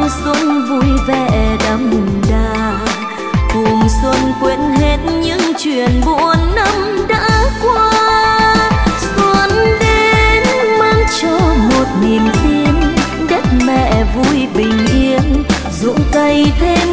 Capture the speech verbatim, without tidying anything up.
xuân vui vẻ đậm đà, cùng xuân quên hết những chuyện buồn năm đã qua. Xuân đến mang cho một niềm tin, đất mẹ vui bình yên, ruộng cày thêm